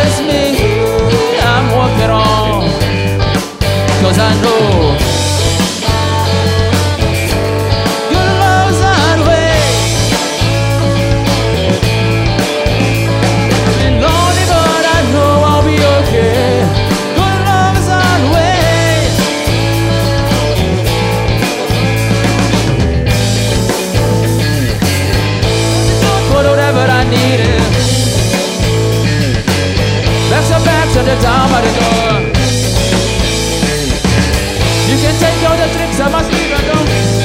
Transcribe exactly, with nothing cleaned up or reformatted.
it's me I'm walking on. Cause I know your love's that way. Been lonely but I know I'll be okay. Your love's that way. For whatever I needed. Back to back to the time of the door. You can take all the tricks I must leave, I don't